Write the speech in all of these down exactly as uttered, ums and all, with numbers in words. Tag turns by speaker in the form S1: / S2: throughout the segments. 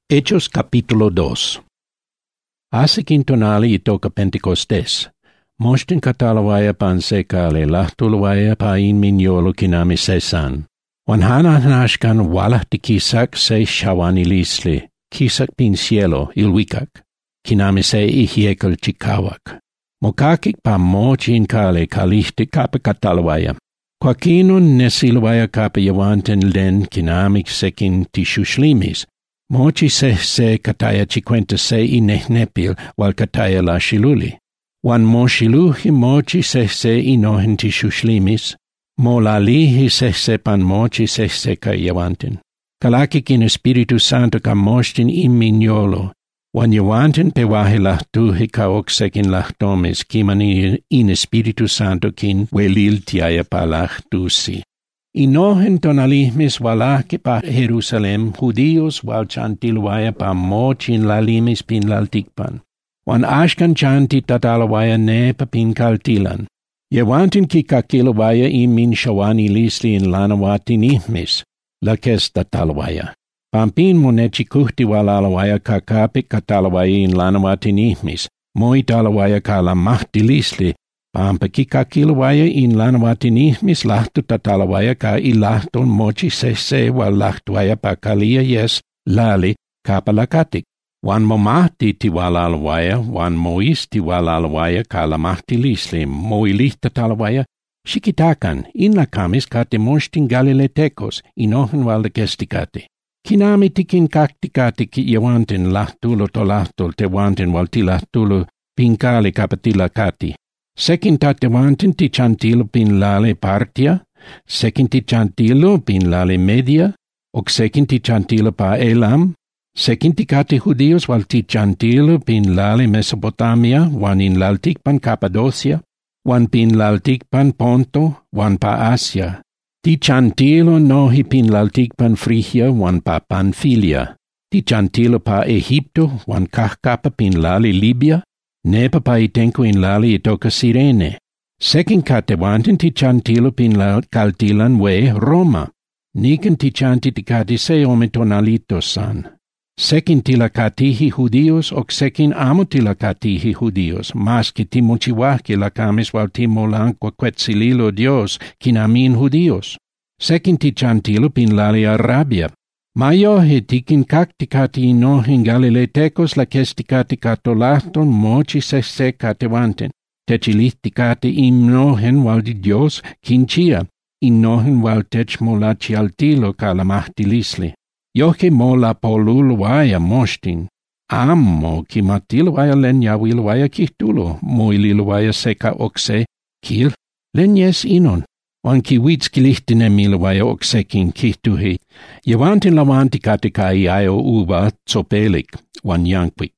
S1: Hechos capítulo dos. Hace quintonali itoka Pentecostés. Moshtin katalawaya pan sekale lahtulawaya pa in minyolo kinami sesan. Wan hananashkan walahti kisak se shawanilisli, kisak pin cielo ilwikak, kinami se ihiekel chikawak. Mokakik pa mochin kale kalihti kapa katalawaya. Quaquinon nesilawaya kapa yawanten len kinamik sekin tishushlimis. Mochi se se kataya chikwenta se inehnepil wal kataya la shiluli. Wan mo shiluhi mochi se se inohen tishushlimis. Mo la lihi se se pan mochi se se kayawantin. Kalakik in Espiritu Santo ka moshtin iminyolo. Wan yawantin pewahi lahtuhi ka oksekin lahtomis kiman in Espiritu Santo kin welil tiaya pa lahtusi. Inohen tonalihmis walaki pa Jerusalem, judíos wal chantilwaya pa mochin lalimis pin laltikpan. Wan ashkan chanti tatalawaya ne pa pin kaltilan. Yewantin ki kakilawaya imin shawani lisli in lanawatinihmis, lakes tatalawaya. Pampin monechi kuhti walalawaya kakapik katalawaya in lanawatinihmis, moi talawaya kalamahti lisli, Pampa kikakilawaya in lanawatinihmis lahtu tatalawaya ka ilahton mochi sese wal lahtuaya pa kalia yes lali kapalakatik. Wan momahti tiwalalawaya, wan mois tiwalalawaya ka lamahti lisli, moilih tatalawaya, shikitakan in lakamis kate moshtin galiletekos, inohen walde kestikati. Kinami tikin kaktikati ki yawantin lahtulo to lahtol te wantin wal tilahtulo pinkali kapatilakati. Sekin tatewantin ti chantilo pin lale partia, sekin ti chantilo pin lale media, ok sekin ti chantilo pa elam, sekin ti kate judíos wal ti chantilo pin lale Mesopotamia, wan in laltikpan Cappadocia, wan pin laltikpan Ponto, wan pa Asia. Ti chantilo nohi pin laltikpan Frigia, wan pa Panfilia. Ti chantilo pa Egipto, wan kahkapa pin lale Libia, Nepa pa itenko in lali itoka Sirene. Sekin katewantin ti chantilo pin la kaltilan we Roma. Niken ti chanti ti kati se ometonalito san. Sekin tila katihi judíos ok sekin amo tila katihi judíos. Mas ki ti mochiwahki la kamis wal ti molanko quetzililo Dios kinamin judíos. Sekin ti chantilo pin lali Arabia. Mayohe tikin kaktikati inohen galiletekos la kestikati katolahton mochi sese katewanten. Techilihtikati inohen waldi Dios kinchia. Inohen wal tech molachi altilo kalamahtilisli. Yohe mola polulwaya moshtin. Ammo kimatilwaya len yawilwaya kihtulo. Moililwaya seka okse kil len yes inon. Wan kiwits kilihtine milwaya oksekin kihtuhi. Yewantin lawanti katikai ayo uba tsopelik, wan yankwik.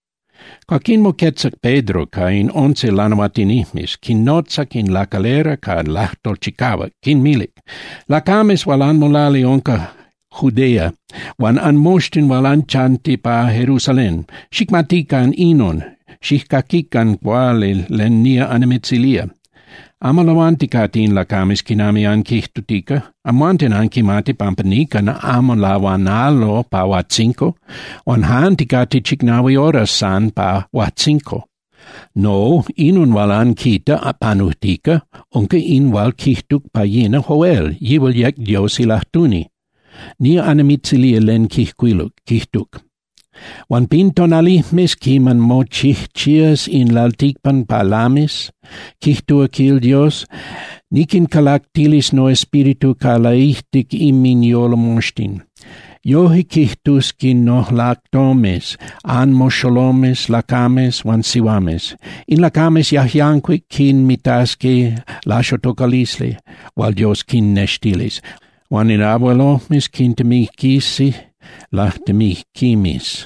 S1: Kakin mo ketsak Pedro ka in once lanawatinihmis, kin notsak in la calera ka lahtol chikawa, kin milik. Lakames walan molali onka Judea, wan anmoshtin walan chanti pa Jerusalem, shikmatikan inon, shikakikan kwale len nia anemetzilia. Amalawanti katiin lakamis kinami an kihtutika, amuanten an kimati pampanika na amolawanalo pa watsinko, on hanti kati chiknawi oras san pa watsinko. No, inun walan kita apanuhtika, onke in wal kihtuk pa yina hoel, yiwal yek Dios ilahtuni. Nia anemitzilia len kihkuiluk, kihtuk. Wan pintonalihmis kiman mo chihchias in laltikpan palamis, kihtua kil Dios, nikin kalaktilis no espiritu kalaihtik iminyolo moshtin. Yohi kihtus kin no laktomes, an mosholomes, lakames, wan siwames. In lakames yahyankwik kin mitaske lasotokalisle, wal Dios kin nestilis. Wan in abuelomes kin temikisi, lahtemih kimis.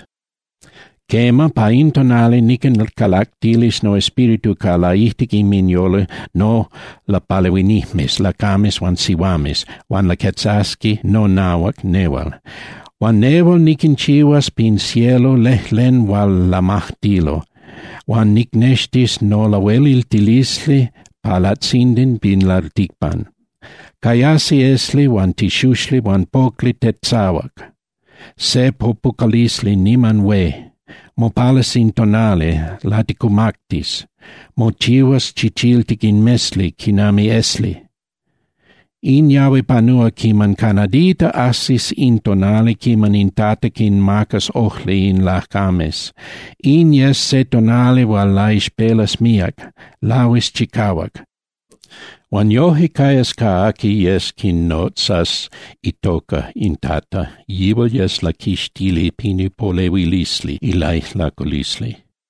S1: Kema pa intonale niken kalaktilis no espiritu kalaihtik iminyole no la palewinihmis, la kamis wan siwamis, wan la ketsaski no nawak newal. Wan newal niken chiwas pin cielo lehlen wal la mahtilo, wan niknestis no la weliltilisli palatsindin pin lartikpan. Kayasi esli wan tishushli wan pokli tetzawak. se popukalisli niman we, mo palasin tonale, latikumactis, mo chiwas chichiltik in mesli, kinami esli. In Yahweh panua kiman kanadita assis in tonale kiman in tatakin makas ochli in lakames. In yes se tonale wal lais pelas miak, lawis chikawak. Wan yohi kayas kaaki yes kin notsas itoka in tata, yibol yes lakishtili pini polewilisli ilai lakulisli.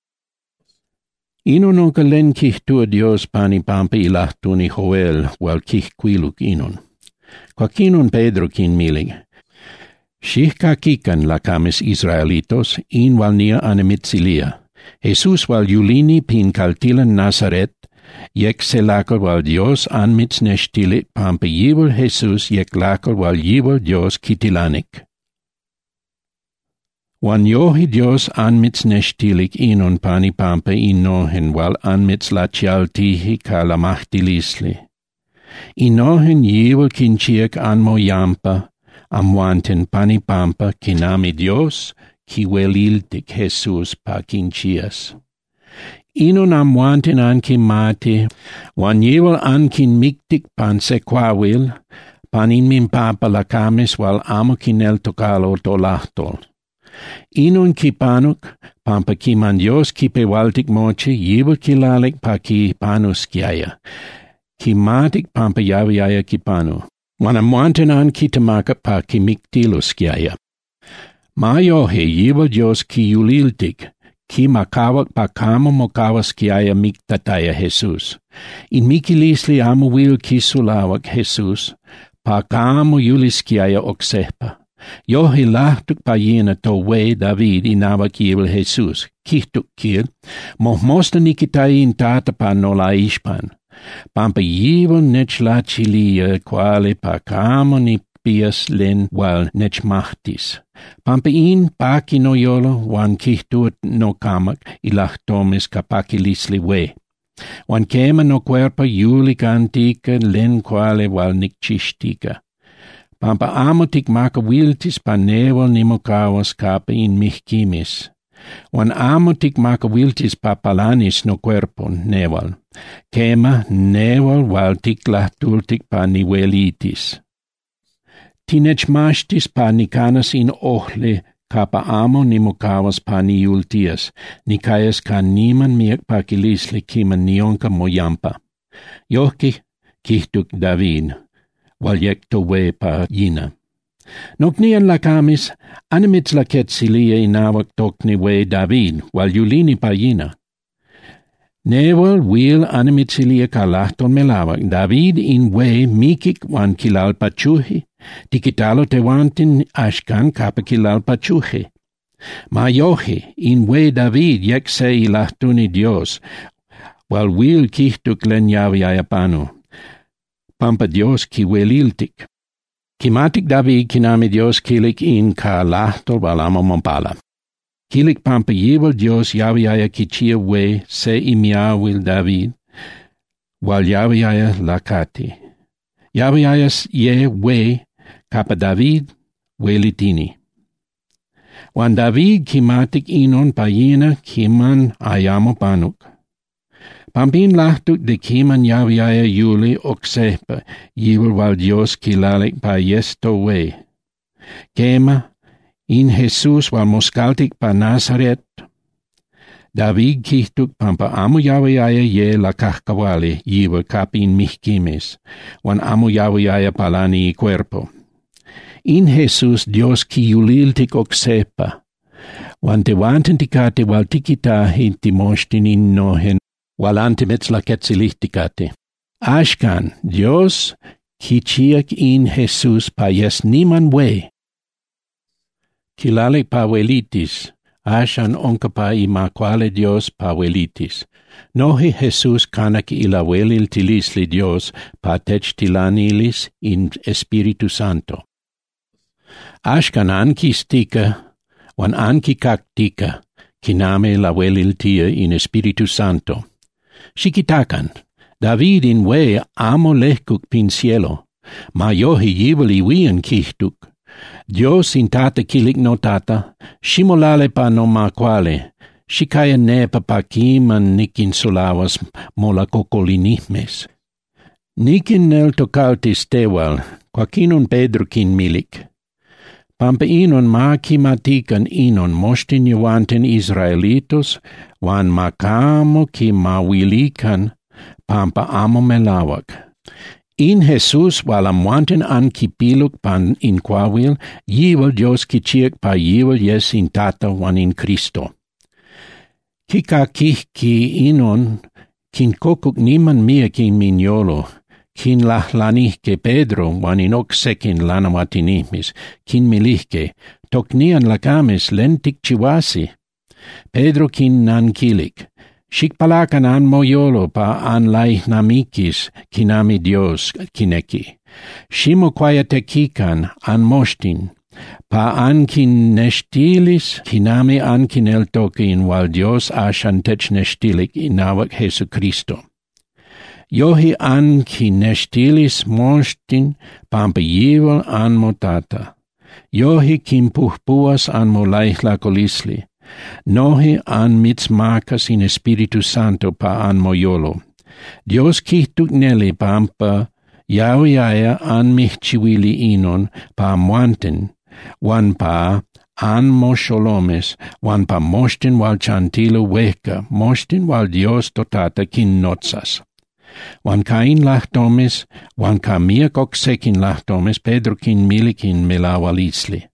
S1: Inon onka len kihtua Dios pani pampa ilahtuni Joel wal kihquiluk inon. Quaquinon Pedro kin milig. Shihka kikan lakamis Israelitos in wal nia anemitzilia. Jesus wal yulini pin kaltilan Nazaret, yek se lakol wal Dios anmits nestilit pampa yibol Jesus yek lakol wal yibol Dios kitilanik. Wan yohi Dios anmits nestilik inon pani pampa inohen wal anmits lachialtihi ka lamachtilisli. Inohen yibol kinchiek anmo yampa, amwanten pani pampa kinami Dios ki weliltik Jesus pa kinchias. Inon amwanten anki mati, wan yibol ankin miktik pan sequawil, panin min papa lakamis wal amo kinel tokalo tolahtol. Inon kipanuk, pampa kiman Dios kipewaltik moche, yibol kilalik pa ki panus kiaya. Kimatik pampa yaviaya kipanu. Wanamwantenan kitamaka pa kimiktilus kiaya. Mayohe yibol Dios kiyuliltik, ki makawak pa kamo mokawas kiaya miktataya Jesus. In mikilisli amo wil kisulawak Jesus, pa kamo yulis kiaya oksepa. Yohi lahtuk pa yena to we David inawak yibol Jesus, kihtuk kil, mohmosta nikitay in tata pa nola ishpan. Pampa yibol nech la chilia quale pa kamo ni pias len wal nech mahtis. Pampa in paki no yolo wan kihtuat no kamak ilahtomis kapakilisli we. Wan kema no cuerpa yulik antika len quale wal nikchishtika. Pampa amotik maka wiltis pa newal nimokawas kapa in mihkimis. Wan amotik maka wiltis pa palanis no cuerpo newal. Kema newal wal tiklah tultik pa niwelitis. Tinech mashtis pa nikanas in ohle kapa amo nimokawas pa niultias, nikayas ka niman miak pa kilisli kiman nionka moyampa. Yohki kihtuk David. Wal yek to we pa yina. Noknian lakamis, animits laket silia inawak tokni we David, wal yulini pa yina. Newal wil animits silia kalahton melawak, David in we mikik wan kilal pachuhi, tikitalo te wantin ashkan kapa kilal pachuhi. Ma yohi, in we David yek se ilahtuni Dios, wal wil kihtuk len yavi ayapanu. Pampa Dios ki weliltik. Kimatik David kinami Dios kilik in ka lahtol walamo mompala. Kilik pampa yibol Dios yaviaya kichia we se imiawil David, wal yaviaya lakati. Yaviaya ye we kapa David welitini. Wan David kimatik inon payina kiman ayamo panuk. Pampin lahtuk de kiman yaviaya yuli oksepa, yibol wal Dios kilalik pa yesto we. Kema, in Jesus wal moskaltik pa Nazaret. David kihtuk pampa amo yaviaya ye lakahkawali, yibol kapin mihkimes, wan amo yaviaya palani cuerpo. In Jesus Dios kiyuliltik oksepa, wan te wanten tikate wal tikita hinti moshtin in nohen, wal antimets la ketzilichtikate. Ashkan, Dios, kichiak in Jesus pa yes niman we. Kilale pa welitis, ashan onka pa ima quale Dios pa welitis. Nohi Jesus kanak ila welil tilisli Dios pa tech tilanilis in Espiritu Santo. Ashkan anki stika, wan anki kaktika, kiname la welil tia in Espiritu Santo. Shikitakan, David in we amo lehkuk pin cielo, ma yohi yibel iwian kihtuk, Dios in tata kilik no tata, shimolale pa no ma quale, shikaya ne papakiman nikin solawas mola kokolinihmes. Nikin nel tokaltis tewal, quakinun Pedro kin milik. Pampa inon maki matikan inon mostin juanten Israelitos, wan makamo ki mawilikan, pampa amo melawak. In Jesus walam wanten an kipiluk pan in quawil, yiwal Dios kichiek pa yiwal yes in tata wan in Cristo. Kika kih ki inon, kin kokuk niman mia kin minyolo, kin lahlanihke Pedro wan in oksekin lanawatinihmis, kin milihke, toknian lakames lentik chiwasi. Pedro kin nankilik, shikpalakan an moyolo pa an laihnamikis kinami Dios kineki. Shimo quayatekikan an mostin, pa an kin nestilis kinami an kineltokin wal Dios ashantech nestilik inawak Jesu Cristo. Yohi an kin nestilis mostin pampa yiwal an motata. Yohi kin puhpuas an molaihlakolisli. Nohi an mitzmakas in Espiritu Santo pa an moyolo. Dios kihtuk neli pampa yauyaya an mihchiwili inon pa muanten, wan pa an mosholomes, wan pa mostin wal chantilo weka, mostin wal Dios totata kin notsas. Wan kain lahtomes, wan ka mia koksekin lahtomes, Pedro kin milikin melawalisli.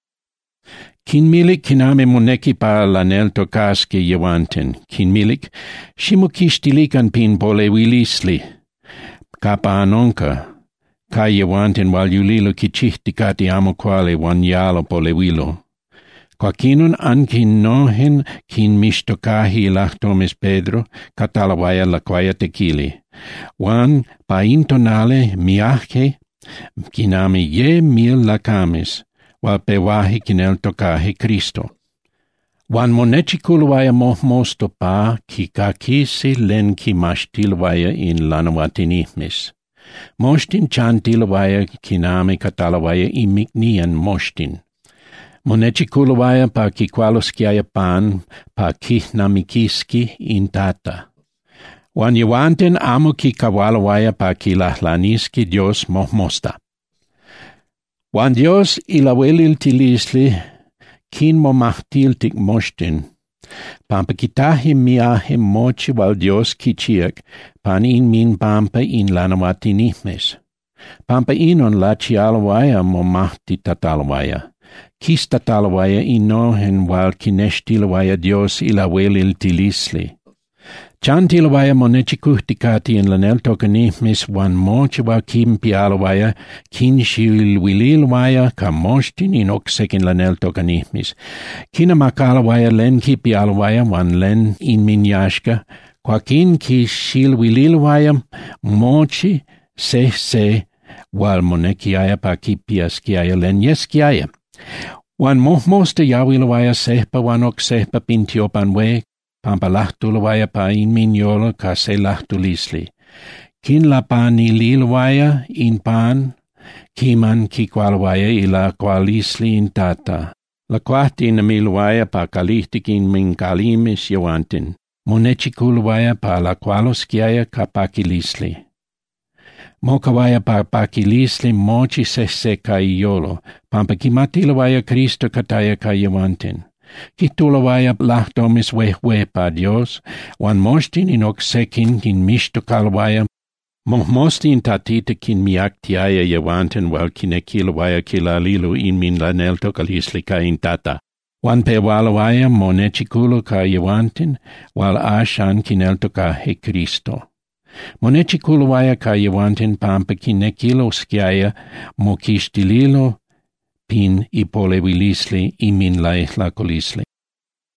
S1: Kin milik kiname moneki pa lanel tokaske jewanten, kin milik shimukistilikan pin polewilisli, kapa anonka, ka jewanten wal yulilo kichihtikati amo quale wan yalo polewilo. Quakinun an kin nohen kin mistokahi lahtomes Pedro, katalawaya la quaya tequili, wan pa intonale miache, kiname ye mil lakames, wal pewahi kinel tokahi Cristo. Wan monechikuluwaya mohmosto pa ki kakisi len ki mashtilwaya in lanawatinihmis. Mostin chantilwaya kiname katalawaya imiknian mostin. Monechikuluwaya pa ki kwaloskiaya pan pa ki namikiski in tata. Wan yuanten amo ki kawalawaya pa ki lahlaniski Dios mohmosta. Wan Dios ilawelil tilisli kin momahtiltik mostin, pampa kitahi miahe mochi wal Dios kichiak pan in min pampa in lanawatinihmes. Pampa inon la chialawaya momahti tatalawaya, kis tatalawaya inohen wal kinestilawaya Dios ilawelil tilisli. Chantilawaya monechikuhtikati in lanel tokanihmis wan mochi wa kim pialawaya kin shilwililwaya ka mostin in oksekin lanel tokanihmis. Kina makalawaya len ki pialawaya wan len in minyashka, kwa kin ki shilwililwaya mochi se se wal monekiaya pa ki piaskiaya len yeskiaya. Wan mohmosta yawilawaya sehpa wan oksehpa pintiopan we, pampa lahtulawaya pa in minyolo ka se lahtulisli. Kin la panililwaya in pan, kiman ki kwalwaya ila kwalisli in tata. La kwahti namilwaya pa kalihtik in min kalimis yawantin. Monechikulwaya pa la kwaloskiaya ka pakilisli. Mokawaya pa pakilisli mochi se se ka iyolo, pampa kimatilawaya Cristo kataya ka yawantin. Kitulawaya lahtomis wehwe pa Dios, wan mostin in oksekin kin mishtokalwaya, mohmostin tatita kin miaktiaya yawanten wal kinekilawaya kilalilu in min lanelto kalisli ka in tata. Wan pewalawaya monechikulo ka yawanten, wal ashan kinelto ka he Cristo. Monechikulawaya ka yawanten pampa kinekiloskiaya mokistililo pin ipolewilisli imin laihlakolisli.